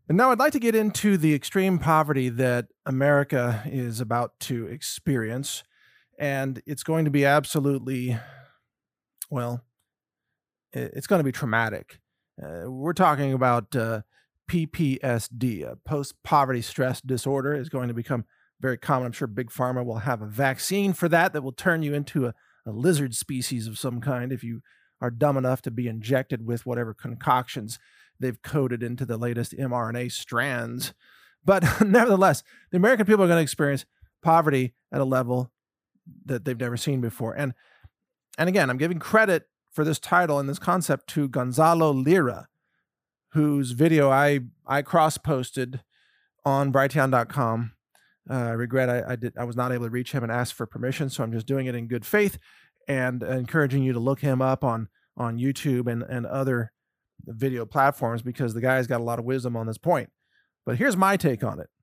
And now I'd like to get into the extreme poverty that America is about to experience. And it's going to be absolutely, well, it's going to be traumatic. We're talking about PPSD, post poverty stress disorder, is going to become very common. I'm sure Big Pharma will have a vaccine for that will turn you into a lizard species of some kind if you are dumb enough to be injected with whatever concoctions they've coded into the latest mRNA strands. But nevertheless, the American people are going to experience poverty at a level that they've never seen before. And again, I'm giving credit for this title and this concept to Gonzalo Lira, whose video I cross-posted on Brighteon.com. I regret I was not able to reach him and ask for permission, so I'm just doing it in good faith and encouraging you to look him up on YouTube and other video platforms, because the guy's got a lot of wisdom on this point. But here's my take on it.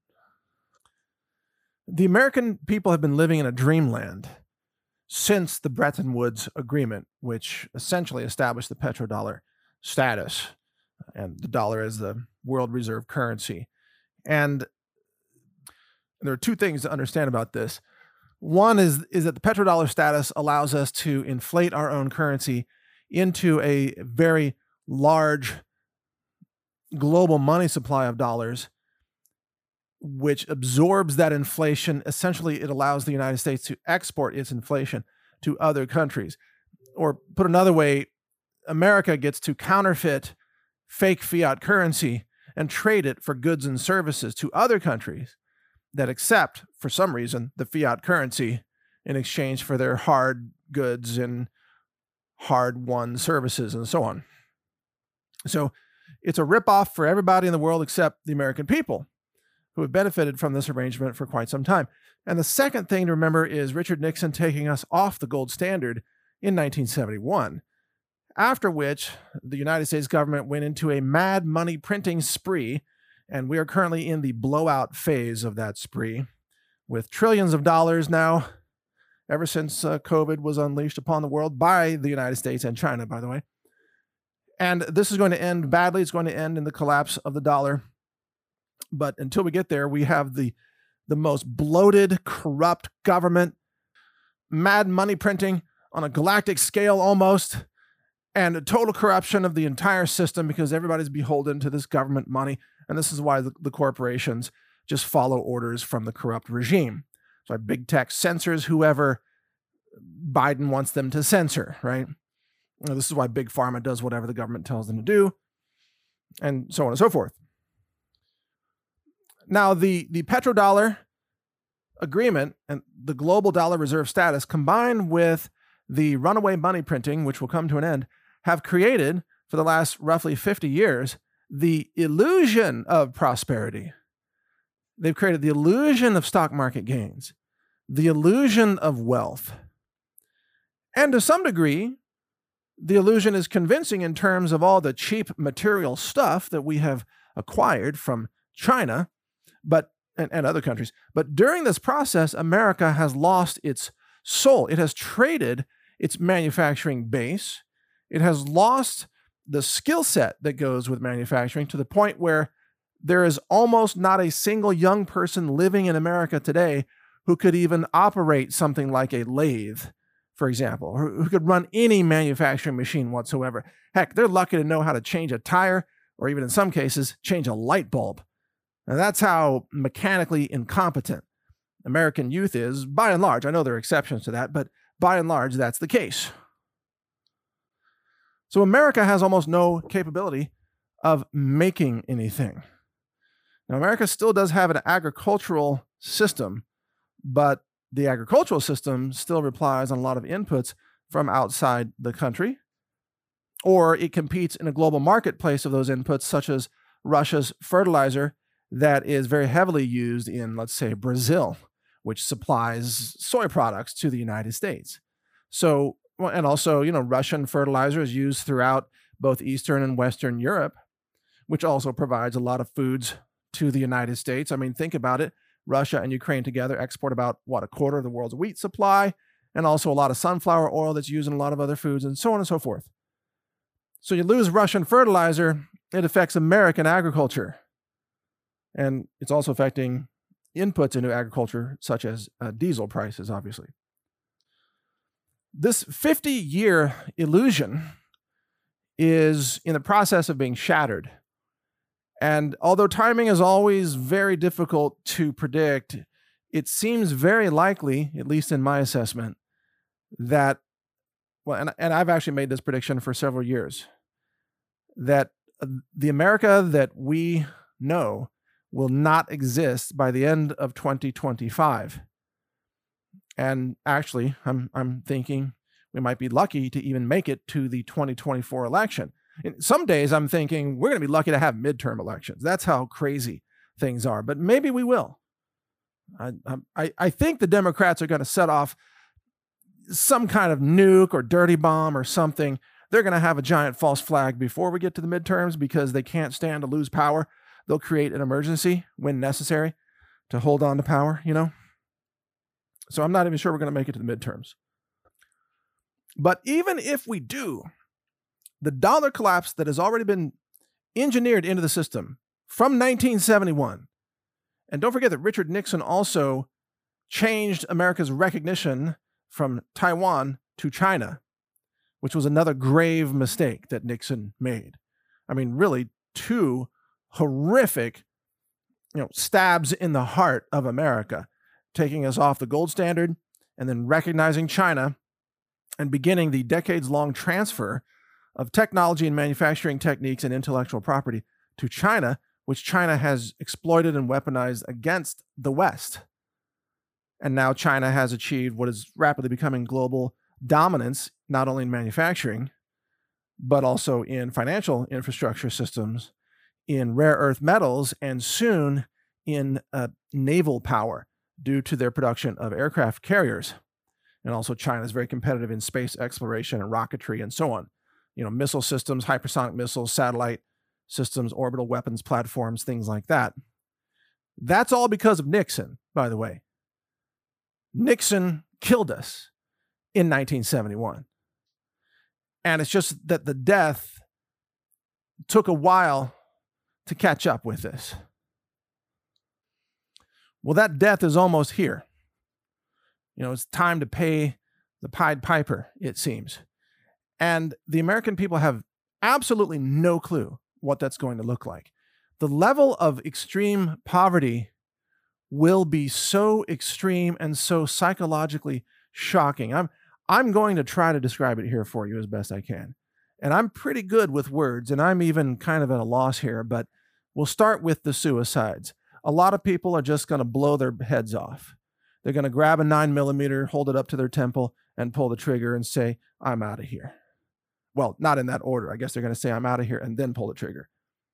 The American people have been living in a dreamland since the Bretton Woods Agreement, which essentially established the petrodollar status and the dollar as the world reserve currency. And there are two things to understand about this. One is that the petrodollar status allows us to inflate our own currency into a very large global money supply of dollars, which absorbs that inflation. Essentially, it allows the United States to export its inflation to other countries. Or put another way, America gets to counterfeit fake fiat currency and trade it for goods and services to other countries that accept, for some reason, the fiat currency in exchange for their hard goods and hard-won services and so on. So it's a ripoff for everybody in the world except the American people, who have benefited from this arrangement for quite some time. And the second thing to remember is Richard Nixon taking us off the gold standard in 1971, after which the United States government went into a mad money printing spree, and we are currently in the blowout phase of that spree, with trillions of dollars now, ever since COVID was unleashed upon the world by the United States and China, by the way. And this is going to end badly. It's going to end in the collapse of the dollar. But until we get there, we have the most bloated, corrupt government, mad money printing on a galactic scale almost, and a total corruption of the entire system because everybody's beholden to this government money. And this is why the corporations just follow orders from the corrupt regime. So big tech censors whoever Biden wants them to censor, right? This is why Big Pharma does whatever the government tells them to do, and so on and so forth. Now, the petrodollar agreement and the global dollar reserve status, combined with the runaway money printing, which will come to an end, have created, for the last roughly 50 years, the illusion of prosperity. They've created the illusion of stock market gains, the illusion of wealth. And to some degree, the illusion is convincing in terms of all the cheap material stuff that we have acquired from China, and other countries. But during this process, America has lost its soul. It has traded its manufacturing base. It has lost the skill set that goes with manufacturing, to the point where there is almost not a single young person living in America today who could even operate something like a lathe, for example, or who could run any manufacturing machine whatsoever. Heck, they're lucky to know how to change a tire, or even in some cases, change a light bulb. Now, that's how mechanically incompetent American youth is, by and large. I know there are exceptions to that, but by and large, that's the case. So America has almost no capability of making anything. Now, America still does have an agricultural system, but the agricultural system still relies on a lot of inputs from outside the country, or it competes in a global marketplace of those inputs, such as Russia's fertilizer that is very heavily used in, let's say, Brazil, which supplies soy products to the United States. So, and also, Russian fertilizer is used throughout both Eastern and Western Europe, which also provides a lot of foods to the United States. I mean, think about it. Russia and Ukraine together export about, a quarter of the world's wheat supply, and also a lot of sunflower oil that's used in a lot of other foods, and so on and so forth. So you lose Russian fertilizer, it affects American agriculture. And it's also affecting inputs into agriculture, such as diesel prices, obviously. This 50-year illusion is in the process of being shattered. And although timing is always very difficult to predict, it seems very likely, at least in my assessment, that, well, and I've actually made this prediction for several years, that the America that we know will not exist by the end of 2025. And actually, I'm thinking we might be lucky to even make it to the 2024 election. Some days I'm thinking we're going to be lucky to have midterm elections. That's how crazy things are. But maybe we will. I think the Democrats are going to set off some kind of nuke or dirty bomb or something. They're going to have a giant false flag before we get to the midterms because they can't stand to lose power. They'll create an emergency when necessary to hold on to power, you know? So I'm not even sure we're going to make it to the midterms. But even if we do, the dollar collapse that has already been engineered into the system from 1971, and don't forget that Richard Nixon also changed America's recognition from Taiwan to China, which was another grave mistake that Nixon made. I mean, really, two horrific, stabs in the heart of America, taking us off the gold standard and then recognizing China and beginning the decades-long transfer of technology and manufacturing techniques and intellectual property to China, which China has exploited and weaponized against the West. And now China has achieved what is rapidly becoming global dominance, not only in manufacturing, but also in financial infrastructure systems, in rare earth metals, and soon in naval power due to their production of aircraft carriers. And also China is very competitive in space exploration and rocketry and so on. Missile systems, hypersonic missiles, satellite systems, orbital weapons platforms, things like that. That's all because of Nixon, by the way. Nixon killed us in 1971. And it's just that the death took a while to catch up with this. Well, that death is almost here. It's time to pay the Pied Piper, it seems. And the American people have absolutely no clue what that's going to look like. The level of extreme poverty will be so extreme and so psychologically shocking. I'm going to try to describe it here for you as best I can. And I'm pretty good with words, and I'm even kind of at a loss here, but we'll start with the suicides. A lot of people are just going to blow their heads off. They're going to grab a 9mm, hold it up to their temple, and pull the trigger and say, I'm out of here. Well, not in that order. I guess they're going to say, I'm out of here, and then pull the trigger.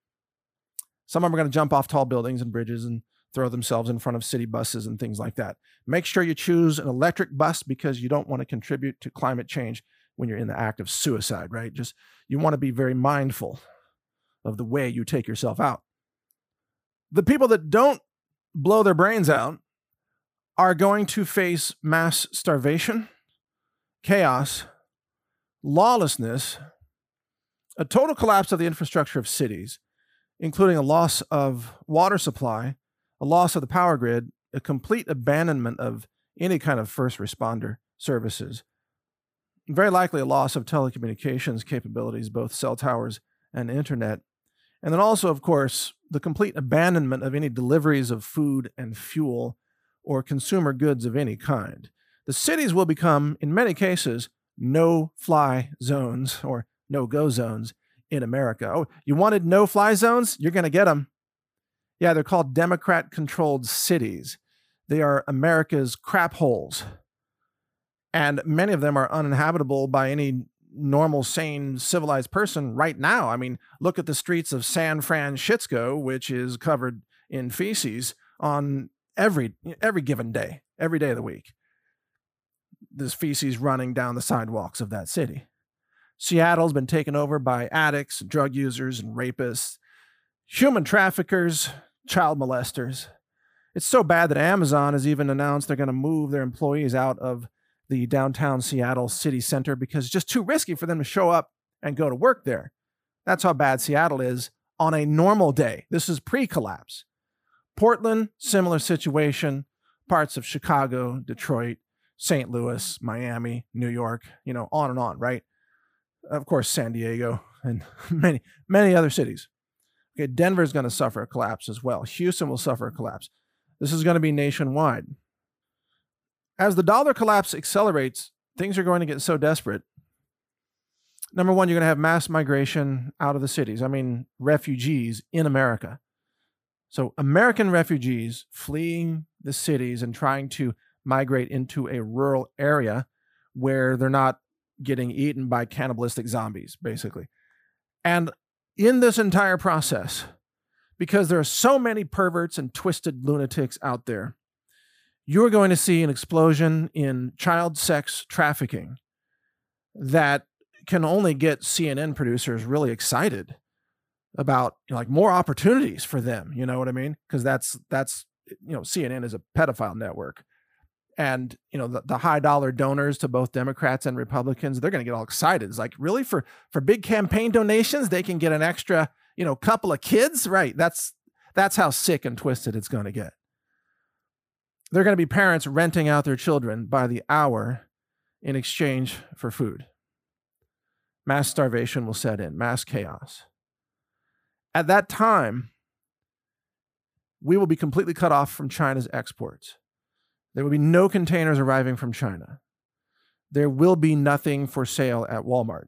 Some of them are going to jump off tall buildings and bridges and throw themselves in front of city buses and things like that. Make sure you choose an electric bus because you don't want to contribute to climate change when you're in the act of suicide, right? You want to be very mindful of the way you take yourself out. The people that don't blow their brains out are going to face mass starvation, chaos, lawlessness, a total collapse of the infrastructure of cities, including a loss of water supply, a loss of the power grid, a complete abandonment of any kind of first responder services, very likely a loss of telecommunications capabilities, both cell towers and internet, and then also, of course, the complete abandonment of any deliveries of food and fuel or consumer goods of any kind. The cities will become, in many cases, no-fly zones or no-go zones in America. Oh, you wanted no-fly zones? You're going to get them. Yeah, they're called Democrat-controlled cities. They are America's crap holes. And many of them are uninhabitable by any normal, sane, civilized person right now. I mean, look at the streets of San Francisco, which is covered in feces on every given day, every day of the week. There's feces running down the sidewalks of that city. Seattle's been taken over by addicts, drug users, and rapists, human traffickers, child molesters. It's so bad that Amazon has even announced they're going to move their employees out of the downtown Seattle city center because it's just too risky for them to show up and go to work there. That's how bad Seattle is on a normal day. This is pre-collapse. Portland, similar situation. Parts of Chicago, Detroit, St. Louis, Miami, New York, on and on, right? Of course, San Diego and many, many other cities. Okay, Denver is going to suffer a collapse as well. Houston will suffer a collapse. This is going to be nationwide. As the dollar collapse accelerates, things are going to get so desperate. Number one, you're going to have mass migration out of the cities. I mean, refugees in America. So American refugees fleeing the cities and trying to migrate into a rural area where they're not getting eaten by cannibalistic zombies, basically. And in this entire process, because there are so many perverts and twisted lunatics out there, you're going to see an explosion in child sex trafficking that can only get CNN producers really excited about more opportunities for them. You know what I mean? Because that's CNN is a pedophile network. And, the high dollar donors to both Democrats and Republicans, they're going to get all excited. It's like, really, for big campaign donations, they can get an extra, couple of kids? Right. That's how sick and twisted it's going to get. They're going to be parents renting out their children by the hour in exchange for food. Mass starvation will set in, mass chaos. At that time, we will be completely cut off from China's exports. There will be no containers arriving from China. There will be nothing for sale at Walmart.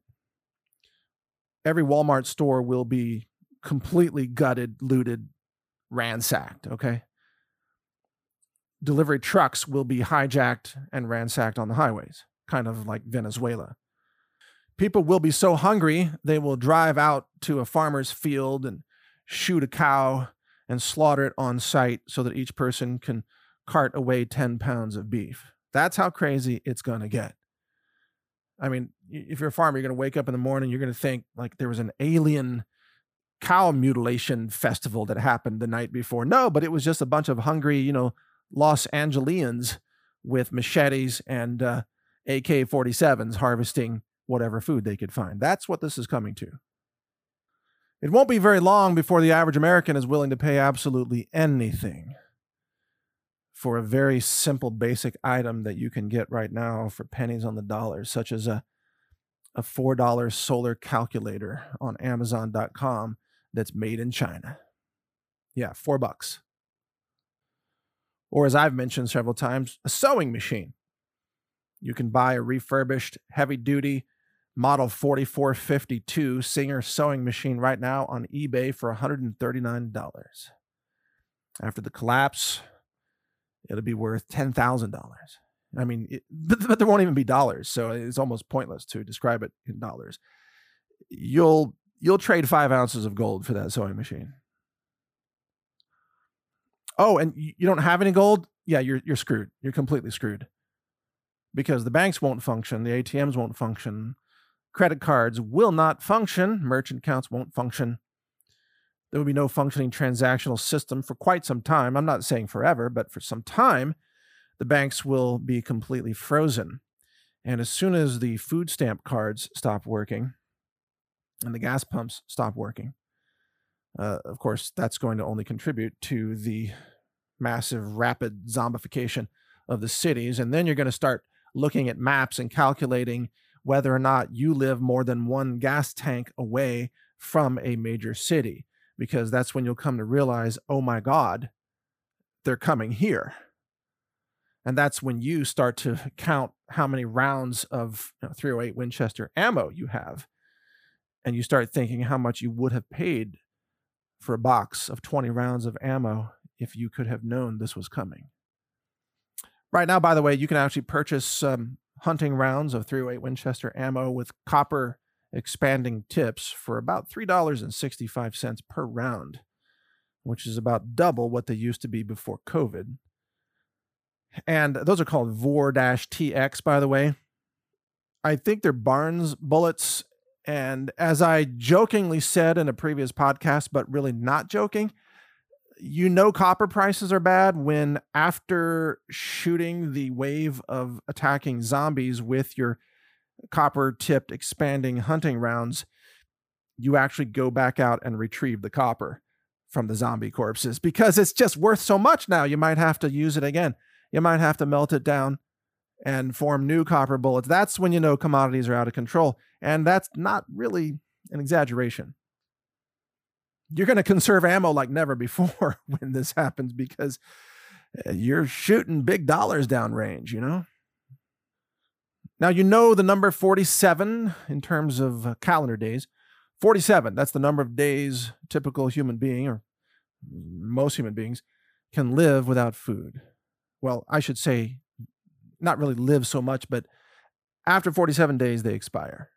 Every Walmart store will be completely gutted, looted, ransacked, okay? Delivery trucks will be hijacked and ransacked on the highways, kind of like Venezuela. People will be so hungry, they will drive out to a farmer's field and shoot a cow and slaughter it on site so that each person can cart away 10 pounds of beef. That's how crazy it's going to get. I mean, if you're a farmer, you're going to wake up in the morning, you're going to think like there was an alien cow mutilation festival that happened the night before. No, but it was just a bunch of hungry, Los Angelians with machetes and AK-47s harvesting whatever food they could find. That's what this is coming to. It won't be very long before the average American is willing to pay absolutely anything for a very simple, basic item that you can get right now for pennies on the dollar, such as a $4 solar calculator on Amazon.com that's made in China. Yeah, $4. Or as I've mentioned several times, a sewing machine. You can buy a refurbished, heavy-duty Model 4452 Singer sewing machine right now on eBay for $139. After the collapse, it'll be worth $10,000. I mean, but there won't even be dollars, so it's almost pointless to describe it in dollars. You'll trade 5 ounces of gold for that sewing machine. Oh, and you don't have any gold? Yeah, you're screwed. You're completely screwed. Because the banks won't function, the ATMs won't function, credit cards will not function, merchant accounts won't function. There will be no functioning transactional system for quite some time. I'm not saying forever, but for some time, the banks will be completely frozen. And as soon as the food stamp cards stop working and the gas pumps stop working, of course, that's going to only contribute to the massive, rapid zombification of the cities. And then you're going to start looking at maps and calculating whether or not you live more than one gas tank away from a major city, because that's when you'll come to realize, oh my God, they're coming here. And that's when you start to count how many rounds of 308 Winchester ammo you have. And you start thinking how much you would have paid for a box of 20 rounds of ammo if you could have known this was coming. Right now, by the way, you can actually purchase hunting rounds of 308 Winchester ammo with copper expanding tips for about $3.65 per round, which is about double what they used to be before COVID. And those are called VOR-TX, by the way. I think they're Barnes bullets. And as I jokingly said in a previous podcast, but really not joking, copper prices are bad when after shooting the wave of attacking zombies with your copper-tipped expanding hunting rounds, you actually go back out and retrieve the copper from the zombie corpses because it's just worth so much now. You might have to use it again. You might have to melt it down and form new copper bullets. That's when you know commodities are out of control. And that's not really an exaggeration. You're going to conserve ammo like never before when this happens because you're shooting big dollars downrange, you know? Now, you know the number 47 in terms of calendar days. 47, that's the number of days a typical human being, or most human beings, can live without food. Well, I should say not really live so much, but after 47 days, they expire.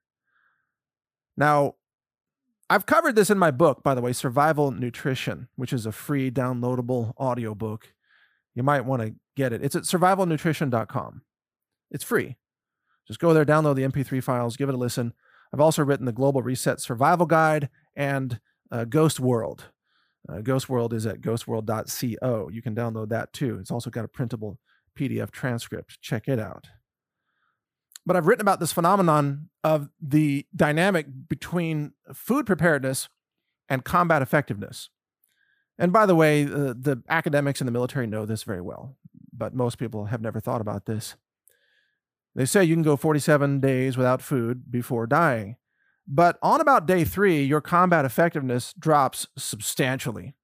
Now, I've covered this in my book, by the way, Survival Nutrition, which is a free downloadable audiobook. You might want to get it. It's at survivalnutrition.com. It's free. Just go there, download the MP3 files, give it a listen. I've also written the Global Reset Survival Guide and Ghost World. Ghost World is at ghostworld.co. You can download that too. It's also got a printable PDF transcript. Check it out. But I've written about this phenomenon of the dynamic between food preparedness and combat effectiveness. And by the way, the academics in the military know this very well, but most people have never thought about this. They say you can go 47 days without food before dying. But on about day 3, your combat effectiveness drops substantially.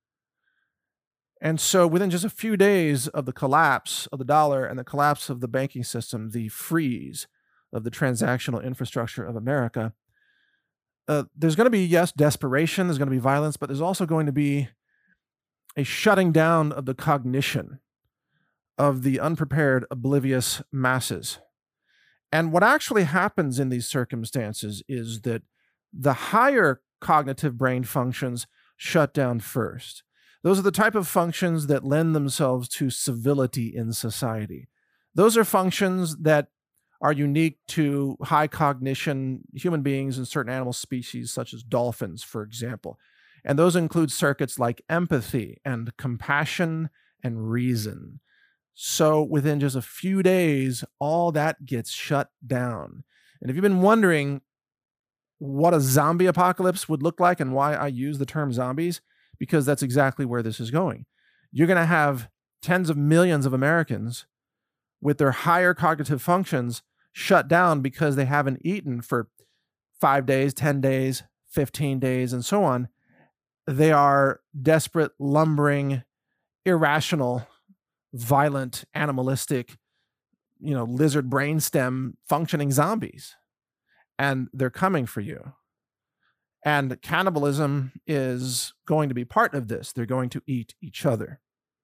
And so within just a few days of the collapse of the dollar and the collapse of the banking system, the freeze of the transactional infrastructure of America, there's going to be, yes, desperation, there's going to be violence, but there's also going to be a shutting down of the cognition of the unprepared, oblivious masses. And what actually happens in these circumstances is that the higher cognitive brain functions shut down first. Those are the type of functions that lend themselves to civility in society. Those are functions that are unique to high cognition human beings and certain animal species, such as dolphins, for example. And those include circuits like empathy and compassion and reason. So within just a few days, all that gets shut down. And if you've been wondering what a zombie apocalypse would look like and why I use the term zombies, because that's exactly where this is going. You're going to have tens of millions of Americans with their higher cognitive functions shut down because they haven't eaten for 5 days, 10 days, 15 days, and so on. They are desperate, lumbering, irrational, violent, animalistic, lizard brainstem functioning zombies. And they're coming for you. And cannibalism is going to be part of this. They're going to eat each other.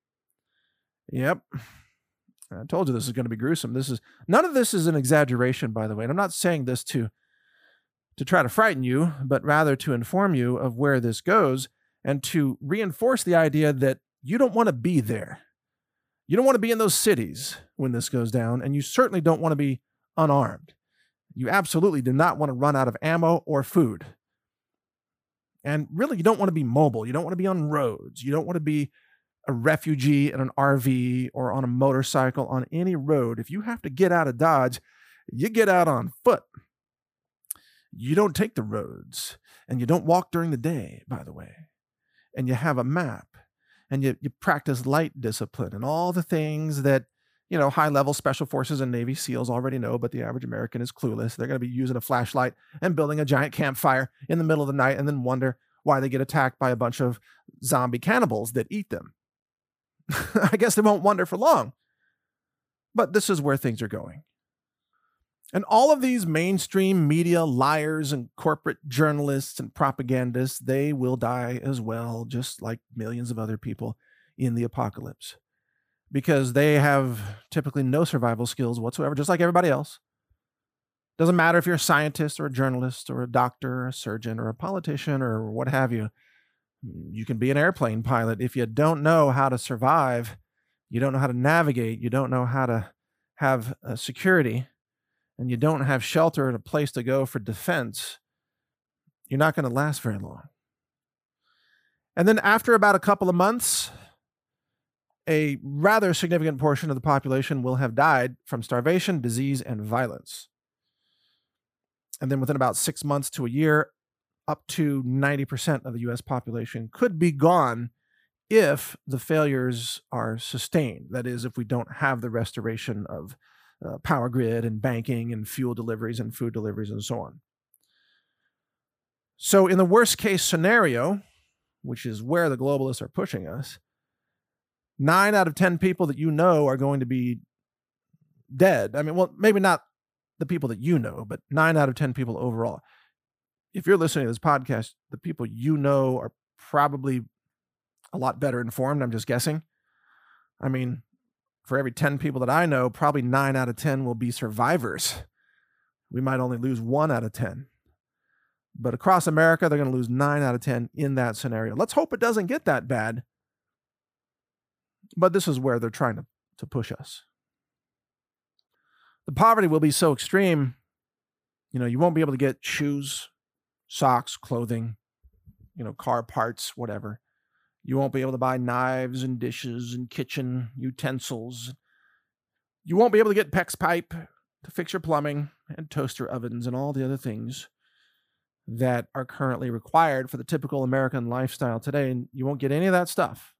Yep. I told you this is going to be gruesome. None of this is an exaggeration, by the way. And I'm not saying this to try to frighten you, but rather to inform you of where this goes and to reinforce the idea that you don't want to be there. You don't want to be in those cities when this goes down, and you certainly don't want to be unarmed. You absolutely do not want to run out of ammo or food. And really, you don't want to be mobile. You don't want to be on roads. You don't want to be a refugee in an RV or on a motorcycle on any road. If you have to get out of Dodge, you get out on foot. You don't take the roads, and you don't walk during the day, by the way. And you have a map, and you practice light discipline and all the things that, high-level special forces and Navy SEALs already know, but the average American is clueless. They're going to be using a flashlight and building a giant campfire in the middle of the night and then wonder why they get attacked by a bunch of zombie cannibals that eat them. I guess they won't wonder for long. But this is where things are going. And all of these mainstream media liars and corporate journalists and propagandists, they will die as well, just like millions of other people in the apocalypse. Because they have typically no survival skills whatsoever, just like everybody else. Doesn't matter if you're a scientist or a journalist or a doctor or a surgeon or a politician or what have you. You can be an airplane pilot. If you don't know how to survive, you don't know how to navigate, you don't know how to have security, and you don't have shelter and a place to go for defense, you're not going to last very long. And then after about a couple of months, a rather significant portion of the population will have died from starvation, disease, and violence. And then within about 6 months to a year, up to 90% of the US population could be gone if the failures are sustained. That is, if we don't have the restoration of power grid and banking and fuel deliveries and food deliveries and so on. So in the worst case scenario, which is where the globalists are pushing us, 9 out of 10 people that you know are going to be dead. I mean, well, maybe not the people that you know, but 9 out of 10 people overall. If you're listening to this podcast, the people you know are probably a lot better informed. I'm just guessing. I mean, for every 10 people that I know, probably 9 out of 10 will be survivors. We might only lose 1 out of 10. But across America, they're going to lose 9 out of 10 in that scenario. Let's hope it doesn't get that bad. But this is where they're trying to push us. The poverty will be so extreme, you won't be able to get shoes, socks, clothing, car parts, whatever. You won't be able to buy knives and dishes and kitchen utensils. You won't be able to get PEX pipe to fix your plumbing and toaster ovens and all the other things that are currently required for the typical American lifestyle today. And you won't get any of that stuff.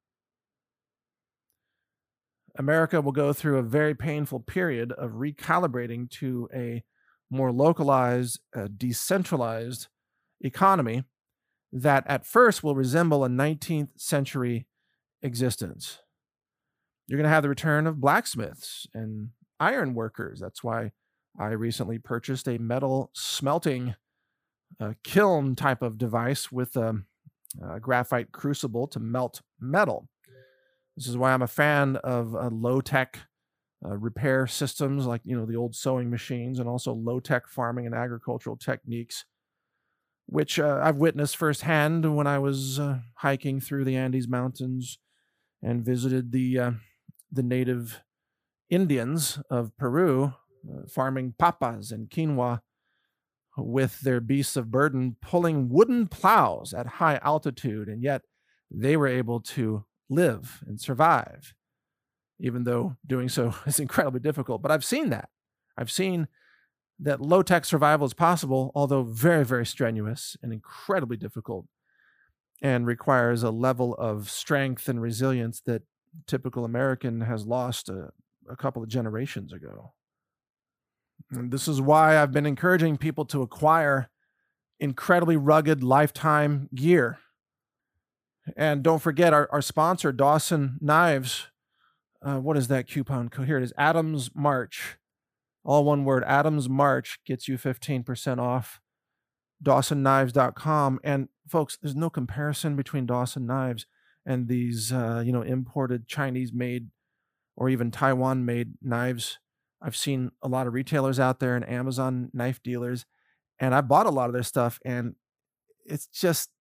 America will go through a very painful period of recalibrating to a more localized, decentralized economy that at first will resemble a 19th century existence. You're going to have the return of blacksmiths and iron workers. That's why I recently purchased a metal smelting kiln type of device with a graphite crucible to melt metal. This is why I'm a fan of low-tech repair systems like, the old sewing machines, and also low-tech farming and agricultural techniques, which I've witnessed firsthand when I was hiking through the Andes Mountains and visited the native Indians of Peru, farming papas and quinoa with their beasts of burden, pulling wooden plows at high altitude, and yet they were able to live and survive, even though doing so is incredibly difficult. But I've seen that. I've seen that low-tech survival is possible, although very, very strenuous and incredibly difficult, and requires a level of strength and resilience that typical American has lost a couple of generations ago. And this is why I've been encouraging people to acquire incredibly rugged lifetime gear. And don't forget our sponsor, Dawson Knives. What is that coupon code? Here it is, Adams March. All one word, Adams March gets you 15% off DawsonKnives.com. And folks, there's no comparison between Dawson Knives and these, imported Chinese-made or even Taiwan-made knives. I've seen a lot of retailers out there and Amazon knife dealers, and I bought a lot of their stuff, and it's just,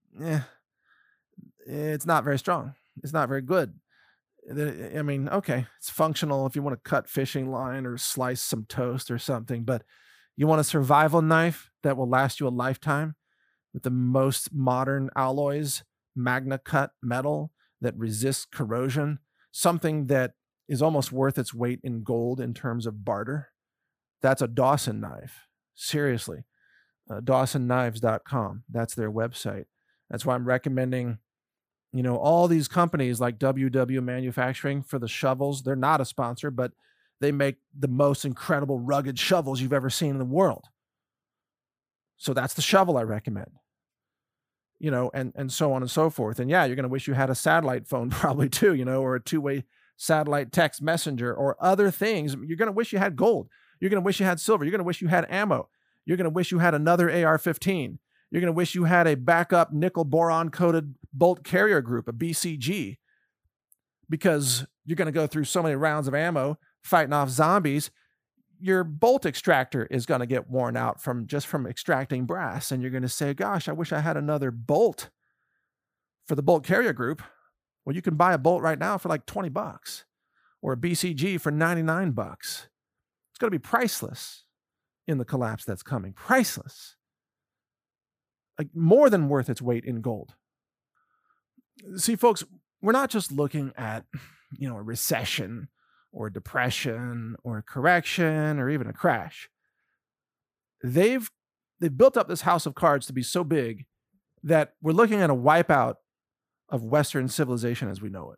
it's not very strong. It's not very good. I mean, okay, it's functional if you want to cut fishing line or slice some toast or something, but you want a survival knife that will last you a lifetime with the most modern alloys, magna cut metal that resists corrosion, something that is almost worth its weight in gold in terms of barter. That's a Dawson knife. Seriously. DawsonKnives.com. That's their website. That's why I'm recommending, all these companies like WW Manufacturing for the shovels. They're not a sponsor, but they make the most incredible rugged shovels you've ever seen in the world. So that's the shovel I recommend. And so on and so forth. And yeah, you're going to wish you had a satellite phone probably too, or a two-way satellite text messenger or other things. You're going to wish you had gold. You're going to wish you had silver. You're going to wish you had ammo. You're going to wish you had another AR-15. You're going to wish you had a backup nickel boron coated bolt carrier group, a BCG, because you're going to go through so many rounds of ammo fighting off zombies. Your bolt extractor is going to get worn out from extracting brass. And you're going to say, gosh, I wish I had another bolt for the bolt carrier group. Well, you can buy a bolt right now for like $20 or a BCG for $99. It's going to be priceless in the collapse that's coming. Priceless. Like more than worth its weight in gold. See, folks, we're not just looking at, a recession or a depression or a correction or even a crash. They've built up this house of cards to be so big, that we're looking at a wipeout of Western civilization as we know it.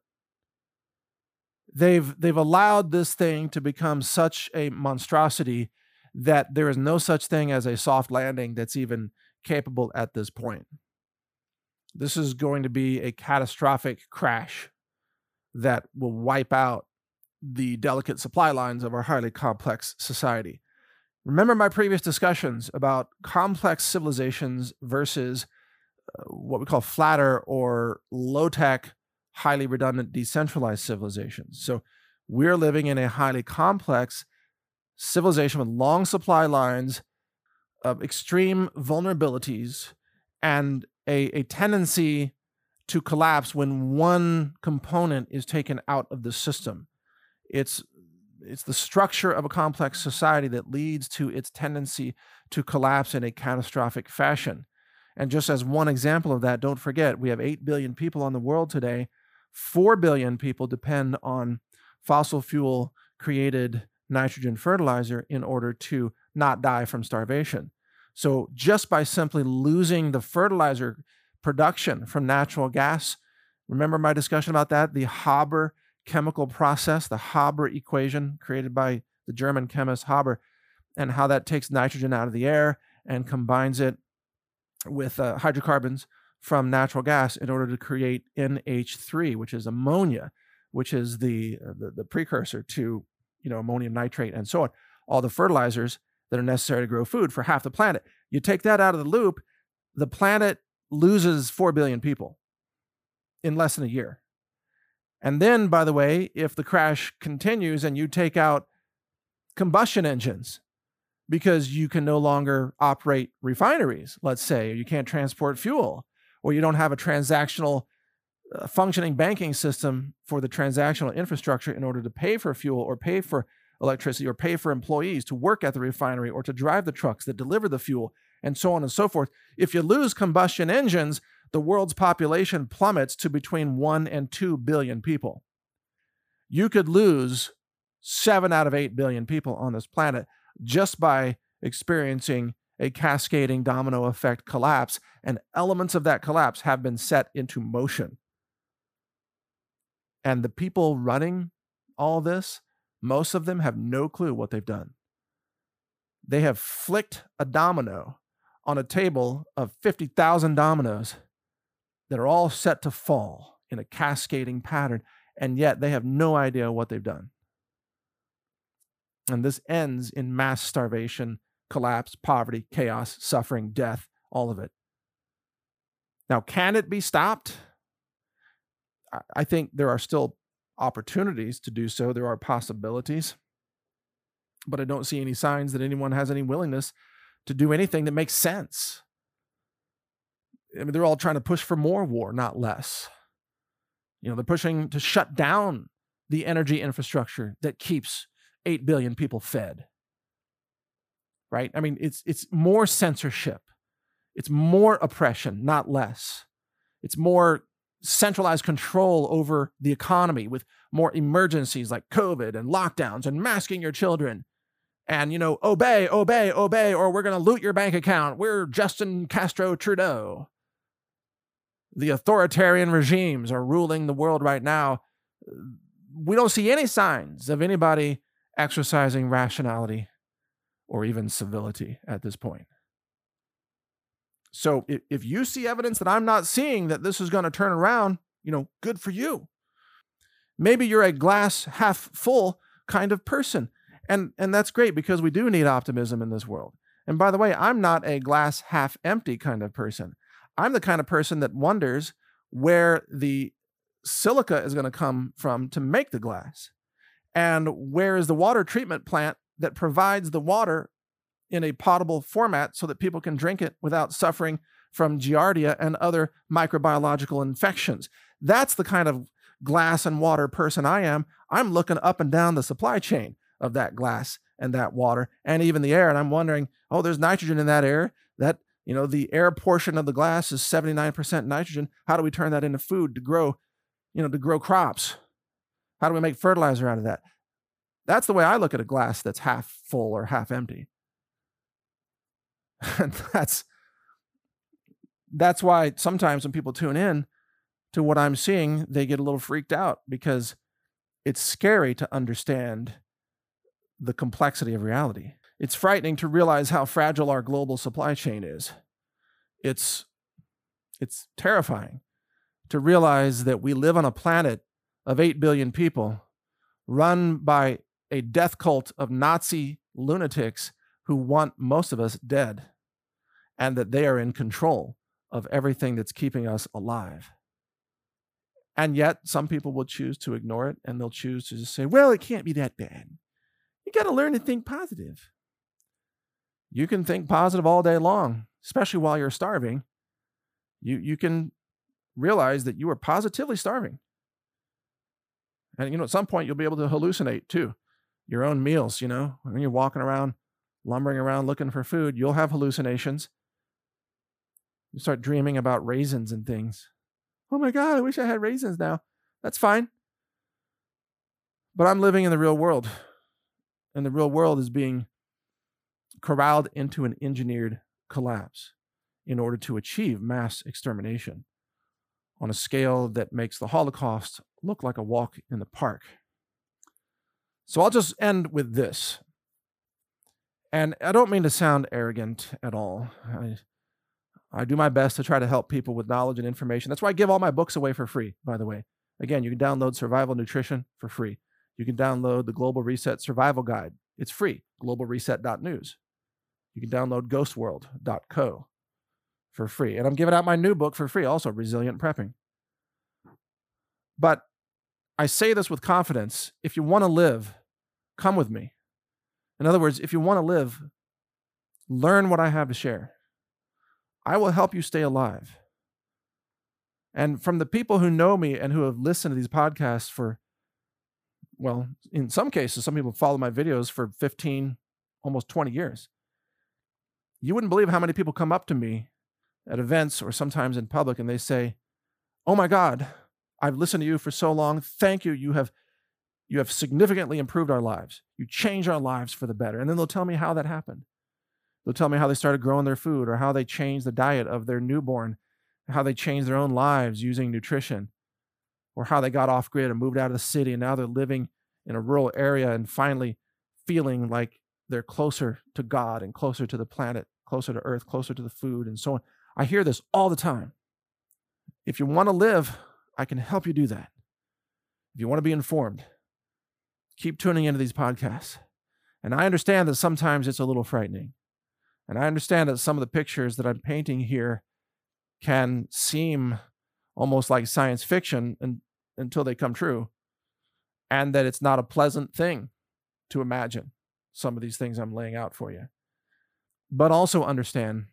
They've allowed this thing to become such a monstrosity that there is no such thing as a soft landing that's even capable at this point. This is going to be a catastrophic crash that will wipe out the delicate supply lines of our highly complex society. Remember my previous discussions about complex civilizations versus what we call flatter or low-tech, highly redundant, decentralized civilizations. So we're living in a highly complex civilization with long supply lines of extreme vulnerabilities and a tendency to collapse when one component is taken out of the system. It's the structure of a complex society that leads to its tendency to collapse in a catastrophic fashion. And just as one example of that, don't forget, we have 8 billion people on the world today. 4 billion people depend on fossil fuel created nitrogen fertilizer in order to not die from starvation. So just by simply losing the fertilizer production from natural gas, remember my discussion about that, the Haber chemical process, the Haber equation created by the German chemist Haber, and how that takes nitrogen out of the air and combines it with hydrocarbons from natural gas in order to create NH3, which is ammonia, which is the precursor to ammonium nitrate and so on, all the fertilizers that are necessary to grow food for half the planet. You take that out of the loop, the planet loses 4 billion people in less than a year. And then, by the way, if the crash continues and you take out combustion engines because you can no longer operate refineries, let's say, or you can't transport fuel, or you don't have a transactional functioning banking system for the transactional infrastructure in order to pay for fuel or pay for electricity or pay for employees to work at the refinery or to drive the trucks that deliver the fuel, and so on and so forth. If you lose combustion engines, the world's population plummets to between 1 and 2 billion people. You could lose 7 out of 8 billion people on this planet just by experiencing a cascading domino effect collapse, and elements of that collapse have been set into motion. And the people running all this, most of them have no clue what they've done. They have flicked a domino on a table of 50,000 dominoes that are all set to fall in a cascading pattern, and yet they have no idea what they've done. And this ends in mass starvation, collapse, poverty, chaos, suffering, death, all of it. Now, can it be stopped? I think there are still opportunities to do so. There are possibilities, but I don't see any signs that anyone has any willingness to do anything that makes sense. I mean, they're all trying to push for more war, not less. They're pushing to shut down the energy infrastructure that keeps 8 billion people fed. Right? I mean, it's more censorship. It's more oppression, not less. It's more centralized control over the economy with more emergencies like COVID and lockdowns and masking your children. And, obey, obey, obey, or we're going to loot your bank account. We're Justin Castro Trudeau. The authoritarian regimes are ruling the world right now. We don't see any signs of anybody exercising rationality or even civility at this point. So if you see evidence that I'm not seeing that this is going to turn around, good for you. Maybe you're a glass half full kind of person. And that's great, because we do need optimism in this world. And by the way, I'm not a glass half empty kind of person. I'm the kind of person that wonders where the silica is going to come from to make the glass. And where is the water treatment plant that provides the water in a potable format so that people can drink it without suffering from giardia and other microbiological infections? That's the kind of glass and water person I am. I'm looking up and down the supply chain of that glass and that water and even the air. And I'm wondering, there's nitrogen in that air. That, the air portion of the glass is 79% nitrogen. How do we turn that into food to grow crops? How do we make fertilizer out of that? That's the way I look at a glass that's half full or half empty. And That's why sometimes when people tune in to what I'm seeing, they get a little freaked out because it's scary to understand the complexity of reality. It's frightening to realize how fragile our global supply chain is. It's terrifying to realize that we live on a planet of 8 billion people run by a death cult of Nazi lunatics who want most of us dead, and that they are in control of everything that's keeping us alive. And yet some people will choose to ignore it, and they'll choose to just say, well, it can't be that bad. You got to learn to think positive. You can think positive all day long, especially while you're starving. You can realize that you are positively starving. And, at some point you'll be able to hallucinate too. Your own meals, when you're walking around, lumbering around looking for food, you'll have hallucinations. You start dreaming about raisins and things. Oh my God, I wish I had raisins now. That's fine. But I'm living in the real world. And the real world is being corralled into an engineered collapse in order to achieve mass extermination on a scale that makes the Holocaust look like a walk in the park. So I'll just end with this. And I don't mean to sound arrogant at all. I do my best to try to help people with knowledge and information. That's why I give all my books away for free, by the way. Again, you can download Survival Nutrition for free. You can download the Global Reset Survival Guide. It's free, globalreset.news. You can download ghostworld.co for free. And I'm giving out my new book for free, also Resilient Prepping. But I say this with confidence. If you want to live, come with me. In other words, if you want to live, learn what I have to share. I will help you stay alive. And from the people who know me and who have listened to these podcasts for, well, in some cases, some people follow my videos for 15, almost 20 years. You wouldn't believe how many people come up to me at events or sometimes in public and they say, oh my God, I've listened to you for so long. Thank you. You have significantly improved our lives. You changed our lives for the better. And then they'll tell me how that happened. They'll tell me how they started growing their food or how they changed the diet of their newborn, how they changed their own lives using nutrition, or how they got off grid and moved out of the city and now they're living in a rural area and finally feeling like they're closer to God and closer to the planet, closer to Earth, closer to the food and so on. I hear this all the time. If you want to live, I can help you do that. If you want to be informed, keep tuning into these podcasts. And I understand that sometimes it's a little frightening. And I understand that some of the pictures that I'm painting here can seem almost like science fiction until they come true. And that it's not a pleasant thing to imagine some of these things I'm laying out for you. But also understand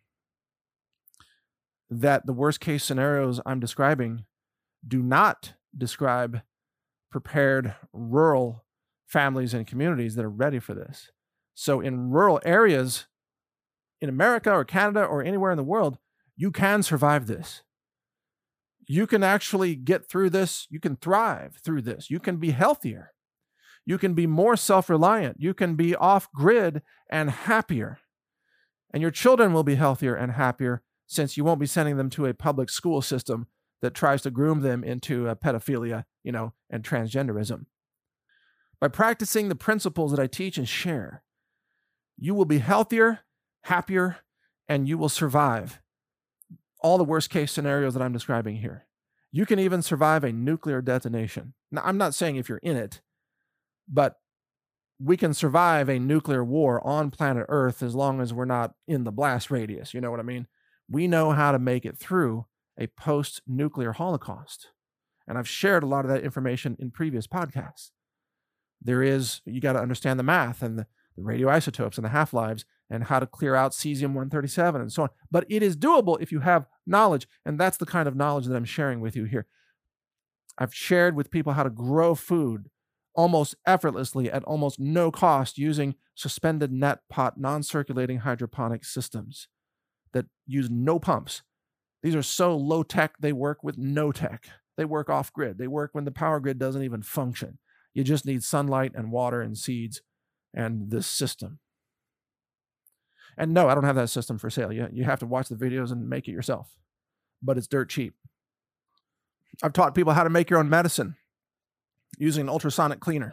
that the worst case scenarios I'm describing do not describe prepared rural families and communities that are ready for this. So in rural areas in America or Canada or anywhere in the world, you can survive this. You can actually get through this. You can thrive through this. You can be healthier. You can be more self-reliant. You can be off-grid and happier. And your children will be healthier and happier since you won't be sending them to a public school system that tries to groom them into pedophilia, and transgenderism. By practicing the principles that I teach and share, you will be healthier, happier, and you will survive all the worst case scenarios that I'm describing here. You can even survive a nuclear detonation. Now, I'm not saying if you're in it, but we can survive a nuclear war on planet Earth as long as we're not in the blast radius. You know what I mean? We know how to make it through a post-nuclear Holocaust. And I've shared a lot of that information in previous podcasts. You got to understand the math and the radioisotopes and the half-lives and how to clear out cesium-137 and so on. But it is doable if you have knowledge, and that's the kind of knowledge that I'm sharing with you here. I've shared with people how to grow food almost effortlessly at almost no cost using suspended net pot, non-circulating hydroponic systems that use no pumps. These are so low-tech, they work with no tech. They work off-grid. They work when the power grid doesn't even function. You just need sunlight and water and seeds and this system. And no, I don't have that system for sale. You have to watch the videos and make it yourself. but it's dirt cheap. I've taught people how to make your own medicine using an ultrasonic cleaner,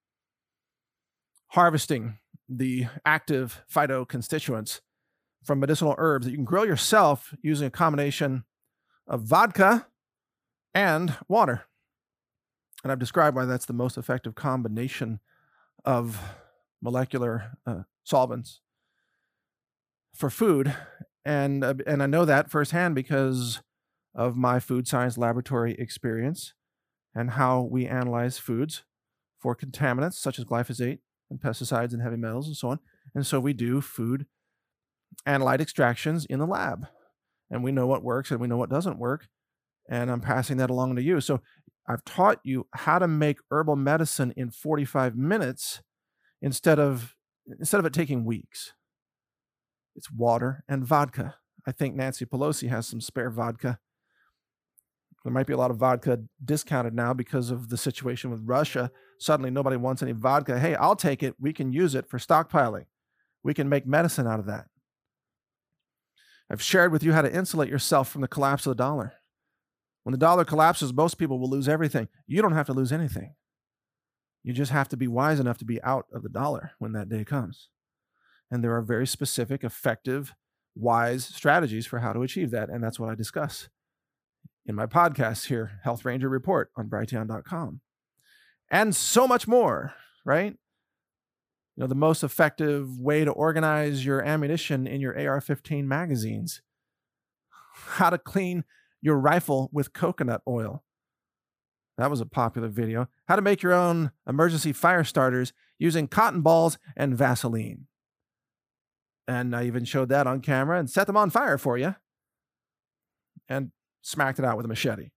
harvesting the active phytoconstituents from medicinal herbs that you can grow yourself using a combination of vodka and water. And I've described why that's the most effective combination of molecular solvents for food. And I know that firsthand because of my food science laboratory experience and how we analyze foods for contaminants such as glyphosate and pesticides and heavy metals and so on. And so we do food analyte extractions in the lab, and we know what works and we know what doesn't work. And I'm passing that along to you. So I've taught you how to make herbal medicine in 45 minutes instead of it taking weeks. It's water and vodka. I think Nancy Pelosi has some spare vodka. There might be a lot of vodka discounted now because of the situation with Russia. Suddenly nobody wants any vodka. Hey, I'll take it. We can use it for stockpiling. We can make medicine out of that. I've shared with you how to insulate yourself from the collapse of the dollar. When the dollar collapses, most people will lose everything. You don't have to lose anything. You just have to be wise enough to be out of the dollar when that day comes. And there are very specific, effective, wise strategies for how to achieve that. And that's what I discuss in my podcast here, Health Ranger Report on Brighteon.com. And so much more, right? You know, the most effective way to organize your ammunition in your AR-15 magazines. How to clean your rifle with coconut oil. That was a popular video. How to make your own emergency fire starters using cotton balls and Vaseline. And I even showed that on camera and set them on fire for you. And smacked it out with a machete.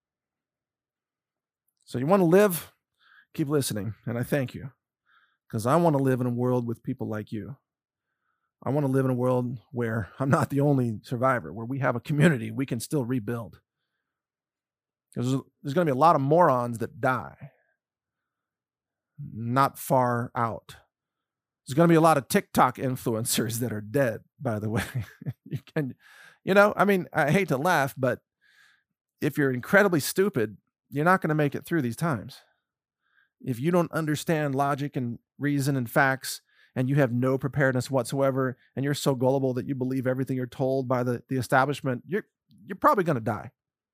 So you want to live? Keep listening. And I thank you. Because I want to live in a world with people like you. I want to live in a world where I'm not the only survivor, where we have a community we can still rebuild. Because there's going to be a lot of morons that die. Not far out. There's going to be a lot of TikTok influencers that are dead, by the way. I hate to laugh, but if you're incredibly stupid, you're not going to make it through these times. If you don't understand logic and reason and facts, and you have no preparedness whatsoever, and you're so gullible that you believe everything you're told by the establishment, you're probably going to die.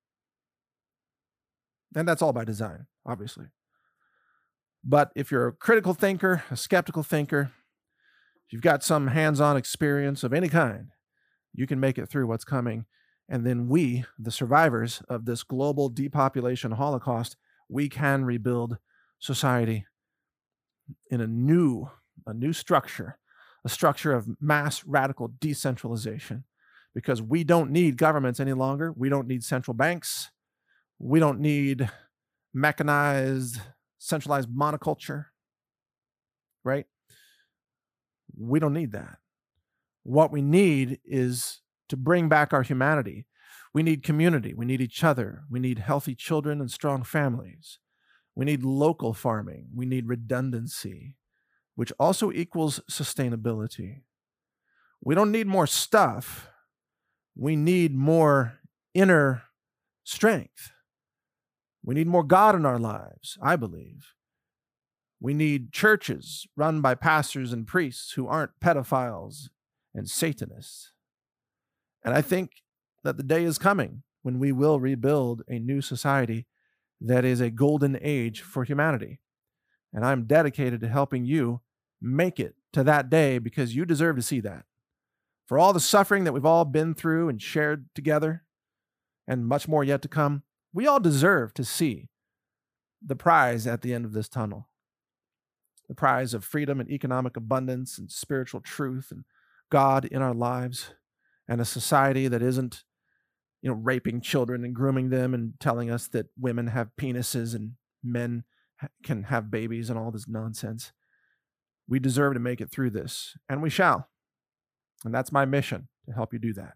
And that's all by design, obviously. But if you're a critical thinker, a skeptical thinker, if you've got some hands-on experience of any kind, you can make it through what's coming. And then we, the survivors of this global depopulation holocaust, we can rebuild society in a new structure, a structure of mass radical decentralization, because we don't need governments any longer. We don't need central banks. We don't need mechanized, centralized monoculture, right? We don't need that. What we need is to bring back our humanity. We need community. We need each other. We need healthy children and strong families. We need local farming. We need redundancy, which also equals sustainability. We don't need more stuff. We need more inner strength. We need more God in our lives, I believe. We need churches run by pastors and priests who aren't pedophiles and Satanists. And I think that the day is coming when we will rebuild a new society that is a golden age for humanity. And I'm dedicated to helping you make it to that day, because you deserve to see that. For all the suffering that we've all been through and shared together, and much more yet to come, we all deserve to see the prize at the end of this tunnel. The prize of freedom and economic abundance and spiritual truth and God in our lives, and a society that isn't, raping children and grooming them and telling us that women have penises and men can have babies and all this nonsense. We deserve to make it through this, and we shall. And that's my mission, to help you do that.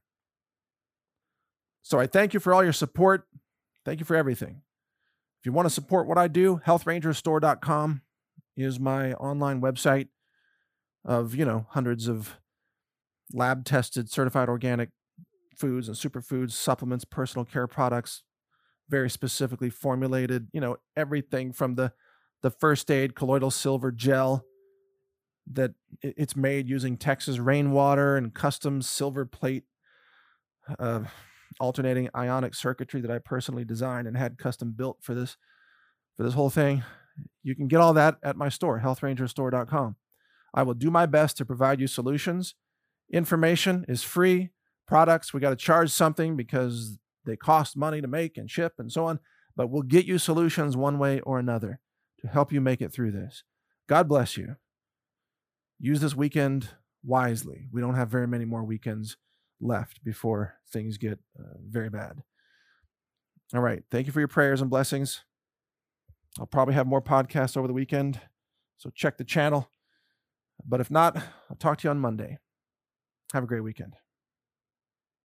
So I thank you for all your support. Thank you for everything. If you want to support what I do, healthrangerstore.com is my online website of, hundreds of lab-tested, certified organic foods and superfoods, supplements, personal care products, very specifically formulated, everything from the first aid colloidal silver gel that it's made using Texas rainwater and custom silver plate uh, alternating ionic circuitry that I personally designed and had custom built for this whole thing. You can get all that at my store, healthrangerstore.com. I will do my best to provide you solutions. Information is free. Products, we got to charge something because they cost money to make and ship and so on, but we'll get you solutions one way or another to help you make it through this. God bless you. Use this weekend wisely. We don't have very many more weekends left before things get very bad. All right. Thank you for your prayers and blessings. I'll probably have more podcasts over the weekend, so check the channel. But if not, I'll talk to you on Monday. Have a great weekend.